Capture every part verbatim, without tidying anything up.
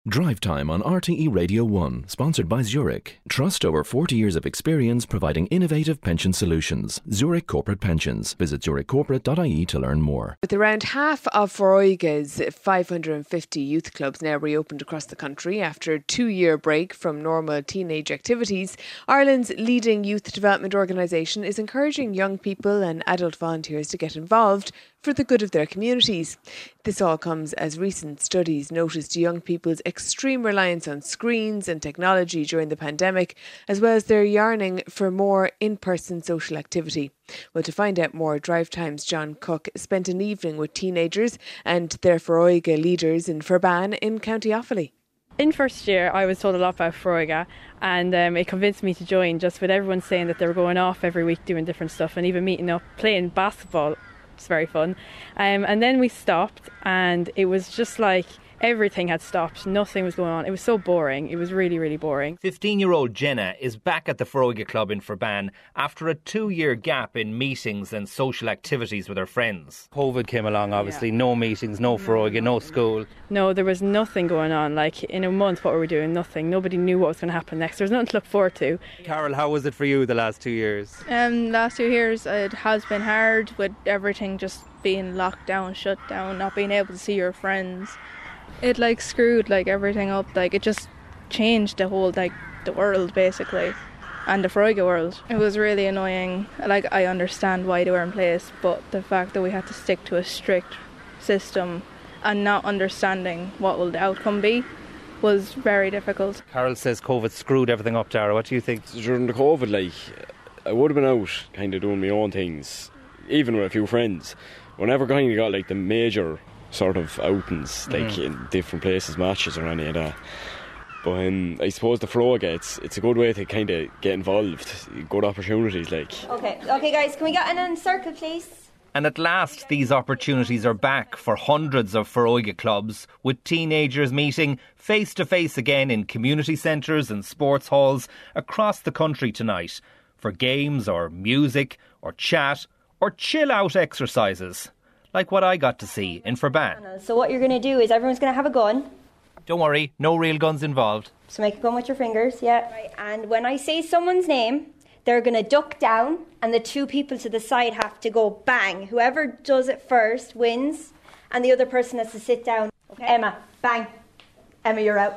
Drive Time on R T E Radio one, sponsored by Zurich. Trust over forty years of experience providing innovative pension solutions. Zurich Corporate Pensions. Visit zurich corporate dot I E to learn more. With around half of Foróige's five hundred fifty youth clubs now reopened across the country after a two-year break from normal teenage activities, Ireland's leading youth development organisation is encouraging young people and adult volunteers to get involved for the good of their communities. This all comes as recent studies noticed young people's extreme reliance on screens and technology during the pandemic, as well as their yearning for more in-person social activity. Well, to find out more, Drive Time's John Cook spent an evening with teenagers and their Foróige leaders in Ferban in County Offaly. In first year, I was told a lot about Foróige, and um, it convinced me to join, just with everyone saying that they were going off every week doing different stuff and even meeting up, playing basketball. It's very fun. Um, and then we stopped, and it was just like everything had stopped. Nothing was going on. It was so boring. It was really, really boring. fifteen-year-old Jenna is back at the Foróige Club in Ferban after a two-year gap in meetings and social activities with her friends. COVID came along, obviously. Yeah. No meetings, no Foróige, no school. No, there was nothing going on. Like, in a month, what were we doing? Nothing. Nobody knew what was going to happen next. There was nothing to look forward to. Carol, how was it for you the last two years? Um, last two years, it has been hard with everything just being locked down, shut down, not being able to see your friends. It like screwed like everything up. Like it just changed the whole like the world basically, and the Foróige world. It was really annoying. Like I understand why they were in place, but the fact that we had to stick to a strict system and not understanding what will the outcome be was very difficult. Carol says COVID screwed everything up. Dara, what do you think? During the COVID, like I would have been out kind of doing my own things, even with a few friends. Whenever kind of got like the major sort of outings, like mm. in different places, matches or any of that. But um, I suppose the Foróige, it's, it's a good way to kind of get involved. Good opportunities, like. Okay, okay, guys, can we get in a circle, please? And at last, these opportunities are back for hundreds of Foróige clubs, with teenagers meeting face to face again in community centres and sports halls across the country tonight for games or music or chat or chill out exercises. Like what I got to see in Ferban. So what you're going to do is everyone's going to have a gun. Don't worry, no real guns involved. So make a gun with your fingers, yeah. Right. And when I say someone's name, they're going to duck down and the two people to the side have to go bang. Whoever does it first wins and the other person has to sit down. Okay. Emma, bang. Emma, you're out.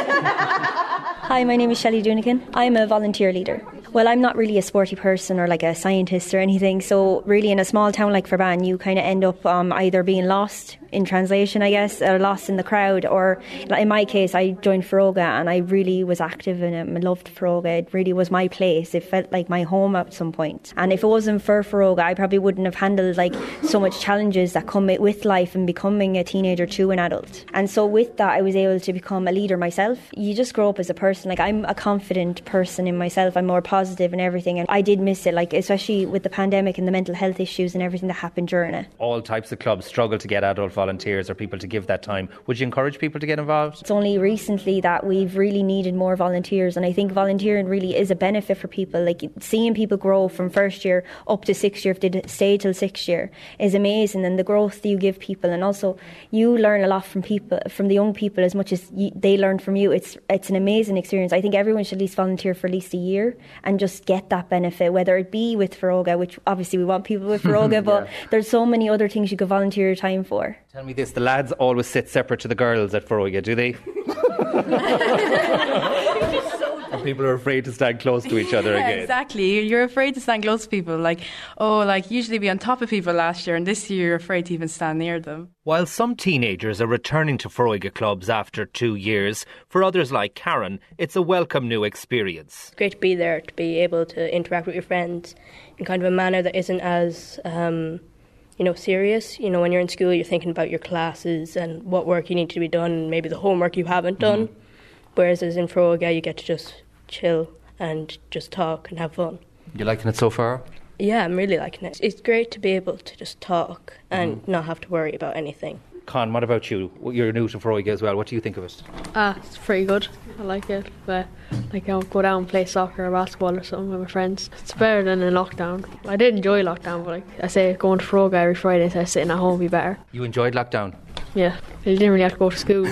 Hi, my name is Shelley Dunican. I'm a volunteer leader. Well, I'm not really a sporty person or like a scientist or anything, so really in a small town like Ferban you kind of end up um, either being lost in translation, I guess, or lost in the crowd, or in my case I joined Foróige and I really was active in it. I loved Foróige. It really was my place. It felt like my home at some point. And if it wasn't for Foróige, I probably wouldn't have handled like so much challenges that come with life and becoming a teenager to an adult. And so with that I was able to become a leader myself. You just grow up as a person. Like I'm a confident person in myself. I'm more positive and everything, and I did miss it, like especially with the pandemic and the mental health issues and everything that happened during it. All types of clubs struggle to get adult volunteers or people to give that time. Would you encourage people to get involved? It's only recently that we've really needed more volunteers, and I think volunteering really is a benefit for people. Like seeing people grow from first year up to sixth year, if they stay till sixth year, is amazing, and the growth that you give people, and also you learn a lot from people, from the young people as much as you, they learn from you. It's it's an amazing experience. I think everyone should at least volunteer for at least a year and just get that benefit, whether it be with Foróige, which obviously we want people with Foróige, yeah. But there's so many other things you could volunteer your time for. Tell me this, the lads always sit separate to the girls at Foróige, do they? And people are afraid to stand close to each other yeah, again. Exactly. You're afraid to stand close to people. Like, oh, like usually be on top of people last year, and this year you're afraid to even stand near them. While some teenagers are returning to Foróige clubs after two years, for others like Karen, it's a welcome new experience. It's great to be there, to be able to interact with your friends in kind of a manner that isn't as, um, you know, serious. You know, when you're in school, you're thinking about your classes and what work you need to be done, and maybe the homework you haven't done. Mm-hmm. Whereas as in Foróige, you get to just chill and just talk and have fun. You liking it so far? Yeah, I'm really liking it. It's great to be able to just talk and mm. not have to worry about anything. Con, what about you? You're new to Foróige as well. What do you think of it? Ah, it's pretty good. I like it. But like I'll go down and play soccer or basketball or something with my friends. It's better than in lockdown. I did enjoy lockdown, but like I say, going to Foróige every Friday instead of sitting at home would be better. You enjoyed lockdown? Yeah. You didn't really have to go to school.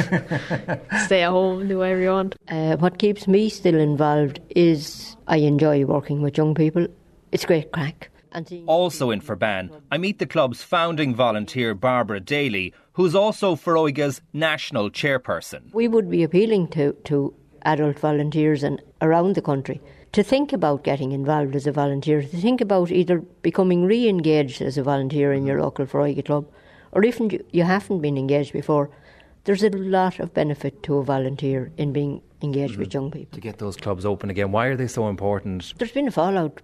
Stay at home, do whatever you want. Uh, what keeps me still involved is I enjoy working with young people. It's great crack. Also in Ferban, I meet the club's founding volunteer Barbara Daly, who's also Foróige's national chairperson. We would be appealing to, to adult volunteers and around the country to think about getting involved as a volunteer, to think about either becoming re-engaged as a volunteer in your local Foróige club, or even you, you haven't been engaged before. There's a lot of benefit to a volunteer in being engaged mm-hmm. with young people. To get those clubs open again, why are they so important? There's been a fallout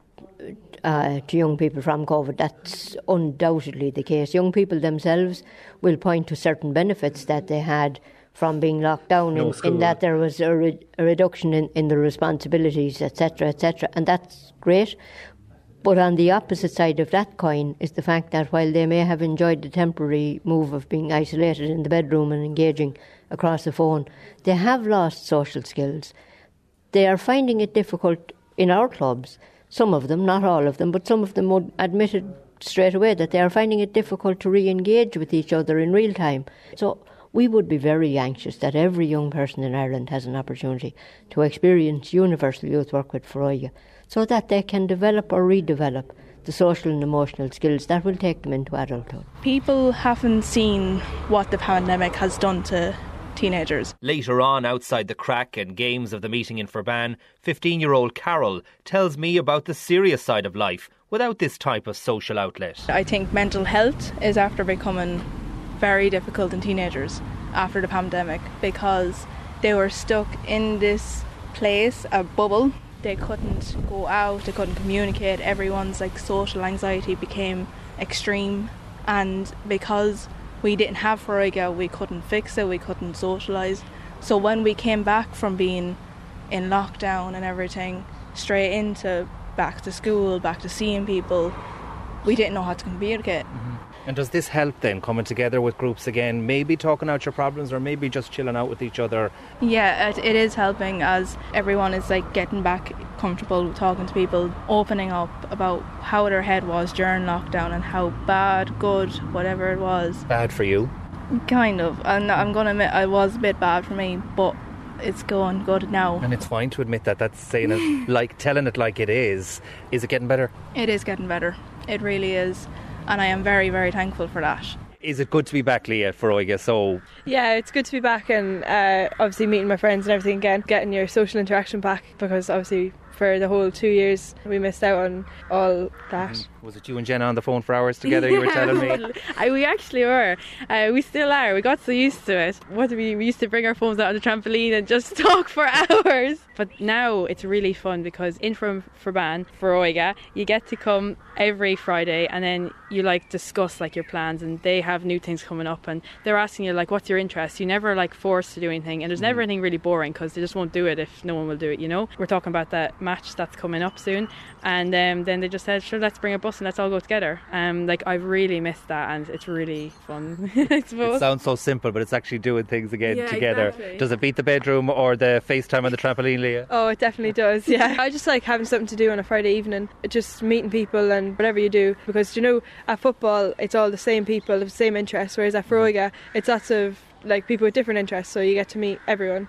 uh, to young people from COVID. That's undoubtedly the case. Young people themselves will point to certain benefits that they had from being locked down, no in, in that there was a, re- a reduction in, in the responsibilities, et cetera, et cetera, and that's great. But on the opposite side of that coin is the fact that while they may have enjoyed the temporary move of being isolated in the bedroom and engaging across the phone, they have lost social skills. They are finding it difficult in our clubs, some of them, not all of them, but some of them would admit it straight away that they are finding it difficult to re-engage with each other in real time. So we would be very anxious that every young person in Ireland has an opportunity to experience universal youth work with Foróige, so that they can develop or redevelop the social and emotional skills that will take them into adulthood. People haven't seen what the pandemic has done to teenagers. Later on, outside the crack and games of the meeting in Ferban, fifteen-year-old Carol tells me about the serious side of life without this type of social outlet. I think mental health is after becoming very difficult in teenagers after the pandemic, because they were stuck in this place, a bubble. They couldn't go out, they couldn't communicate. Everyone's like social anxiety became extreme, and because we didn't have Foróige, we couldn't fix it, we couldn't socialise. So when we came back from being in lockdown and everything, straight into back to school, back to seeing people, we didn't know how to communicate. Mm-hmm. And does this help then, coming together with groups again, maybe talking out your problems or maybe just chilling out with each other? Yeah, it, it is helping, as everyone is like getting back comfortable with talking to people, opening up about how their head was during lockdown and how bad, good, whatever it was. Bad for you? Kind of. And I'm going to admit I was a bit bad for me, but it's going good now. And it's fine to admit that. That's saying it like telling it like it is. Is it getting better? It is getting better. It really is. And I am very, very thankful for that. Is it good to be back, Leah, Foróige? So yeah, it's good to be back, and uh, obviously meeting my friends and everything again, getting your social interaction back, because obviously for the whole two years we missed out on all that. Mm-hmm. Was it you and Jenna on the phone for hours together? You were telling me. I, we actually were. Uh, we still are. We got so used to it. What did we? We used to bring our phones out on the trampoline and just talk for hours. But now it's really fun, because in from Ferban, Foróige, you get to come every Friday, and then you like discuss like your plans, and they have new things coming up, and they're asking you like, what's your interest? You never like forced to do anything, and there's never anything really boring, because they just won't do it if no one will do it. You know, we're talking about that match that's coming up soon, and um, then they just said, sure, let's bring a bus and let's all go together. Um, like I've really missed that, and it's really fun. I suppose. It sounds so simple, but it's actually doing things again yeah, together. Exactly. Does it beat the bedroom or the FaceTime on the trampoline, Leah? Oh, it definitely does. Yeah, I just like having something to do on a Friday evening, just meeting people and whatever you do, because you know at football it's all the same people, the same interests, whereas at Foróige it's lots of like people with different interests, so you get to meet everyone.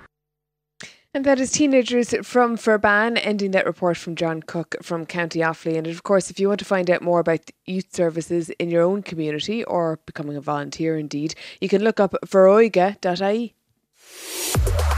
And that is teenagers from Ferban, ending that report from John Cook from County Offaly. And of course, if you want to find out more about youth services in your own community, or becoming a volunteer indeed, you can look up foróige dot I E.